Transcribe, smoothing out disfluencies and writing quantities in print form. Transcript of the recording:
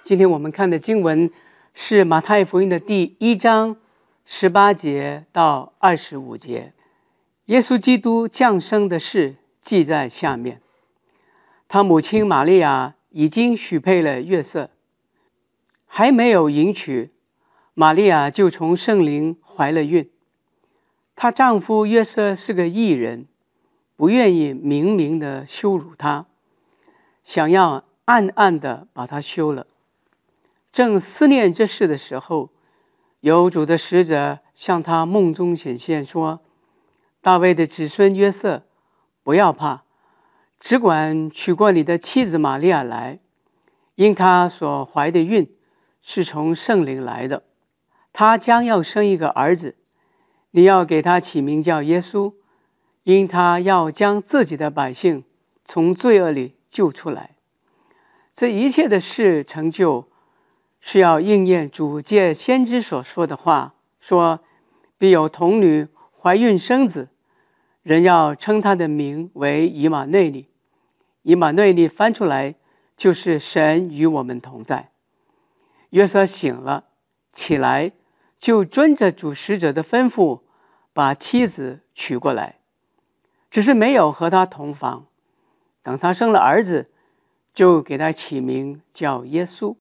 今天我们看的经文是马太福音的第1章18节到25节。耶稣基督降生的事记在下面。他母亲玛利亚已经许配了约瑟，还没有迎娶，玛利亚就从圣灵怀了孕。她丈夫约瑟是个义人，不愿意明明的羞辱她，想要暗暗的把她休了。正思念这事的时候，有主的使者向他梦中显现，说：大卫的子孙约瑟，不要怕，只管娶过你的妻子玛利亚来，因她所怀的孕是从圣灵来的。她将要生一个儿子，你要给他起名叫耶稣，因他要将自己的百姓从罪恶里救出来。这一切的事成就，是要应验主借先知所说的话，说必有童女怀孕生子，人要称他的名为以马内利。以马内利翻出来就是神与我们同在。约瑟醒了，起来，就遵着主使者的吩咐，把妻子娶过来，只是没有和他同房。等他生了儿子，就给他起名叫耶稣。